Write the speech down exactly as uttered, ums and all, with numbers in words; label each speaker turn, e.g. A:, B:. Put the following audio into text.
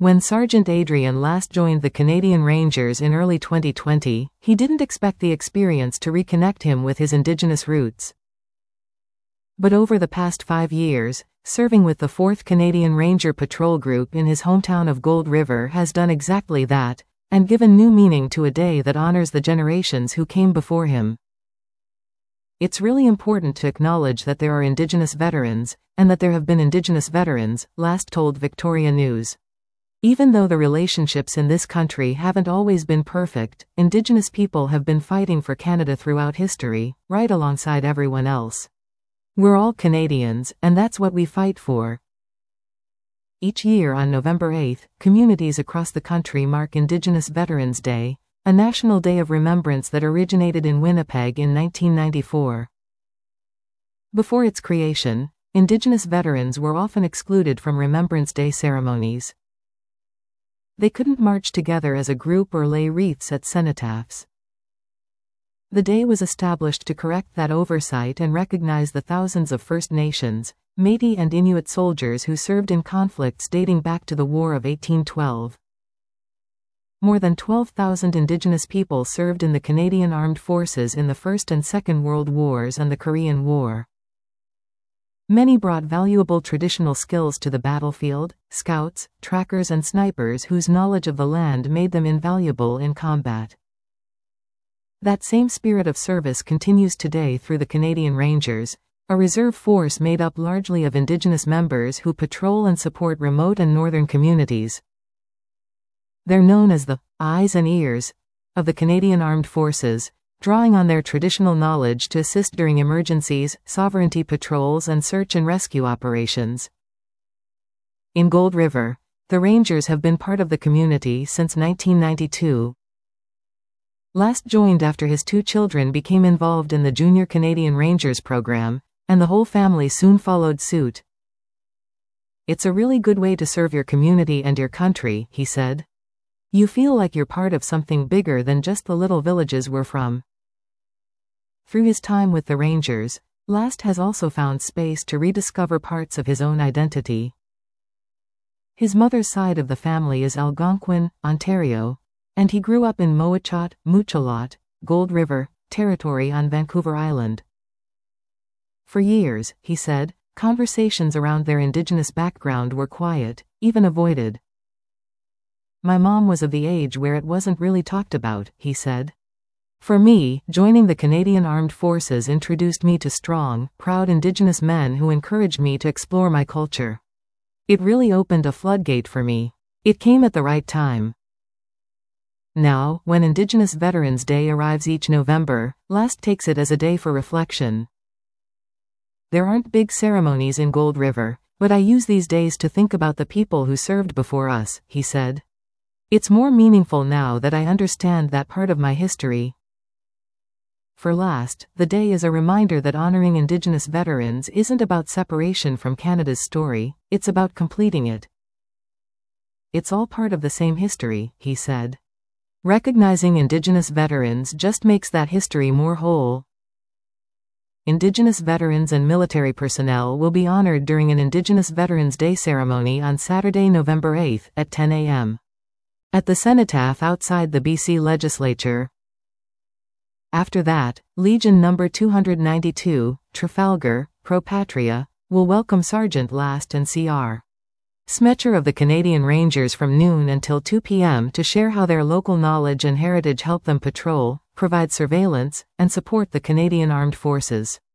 A: When Sergeant Adrian last joined the Canadian Rangers in early twenty twenty, he didn't expect the experience to reconnect him with his Indigenous roots. But over the past five years, serving with the fourth Canadian Ranger Patrol Group in his hometown of Gold River has done exactly that, and given new meaning to a day that honors the generations who came before him. It's really important to acknowledge that there are Indigenous veterans, and that there have been Indigenous veterans, last told Victoria News. Even though the relationships in this country haven't always been perfect, Indigenous people have been fighting for Canada throughout history, right alongside everyone else. We're all Canadians, and that's what we fight for. Each year on November eighth, communities across the country mark Indigenous Veterans Day, a national day of remembrance that originated in Winnipeg in nineteen ninety-four. Before its creation, Indigenous veterans were often excluded from Remembrance Day ceremonies. They couldn't march together as a group or lay wreaths at cenotaphs. The day was established to correct that oversight and recognize the thousands of First Nations, Métis and Inuit soldiers who served in conflicts dating back to the War of eighteen twelve. More than twelve thousand Indigenous people served in the Canadian Armed Forces in the First and Second World Wars and the Korean War. Many brought valuable traditional skills to the battlefield: scouts, trackers and snipers whose knowledge of the land made them invaluable in combat. That same spirit of service continues today through the Canadian Rangers, a reserve force made up largely of Indigenous members who patrol and support remote and northern communities. They're known as the eyes and ears of the Canadian Armed Forces, drawing on their traditional knowledge to assist during emergencies, sovereignty patrols and search and rescue operations. In Gold River, the Rangers have been part of the community since nineteen ninety-two. Last joined after his two children became involved in the Junior Canadian Rangers program, and the whole family soon followed suit. "It's a really good way to serve your community and your country," he said. "You feel like you're part of something bigger than just the little villages we're from." Through his time with the Rangers, Last has also found space to rediscover parts of his own identity. His mother's side of the family is Algonquin, Ontario, and he grew up in Moachot, Muchalot, Gold River, territory on Vancouver Island. For years, he said, conversations around their Indigenous background were quiet, even avoided. "My mom was of the age where it wasn't really talked about," he said. "For me, joining the Canadian Armed Forces introduced me to strong, proud Indigenous men who encouraged me to explore my culture. It really opened a floodgate for me. It came at the right time." Now, when Indigenous Veterans Day arrives each November, Last takes it as a day for reflection. "There aren't big ceremonies in Gold River, but I use these days to think about the people who served before us," he said. "It's more meaningful now that I understand that part of my history." For Last, the day is a reminder that honoring Indigenous veterans isn't about separation from Canada's story, it's about completing it. "It's all part of the same history," he said. "Recognizing Indigenous veterans just makes that history more whole." Indigenous veterans and military personnel will be honored during an Indigenous Veterans Day ceremony on Saturday, November eighth, at ten a m at the cenotaph outside the B C Legislature. After that, Legion Number two hundred ninety-two, Trafalgar, Pro Patria, will welcome Sergeant Last and C R Smecher of the Canadian Rangers from noon until two p m to share how their local knowledge and heritage help them patrol, provide surveillance, and support the Canadian Armed Forces.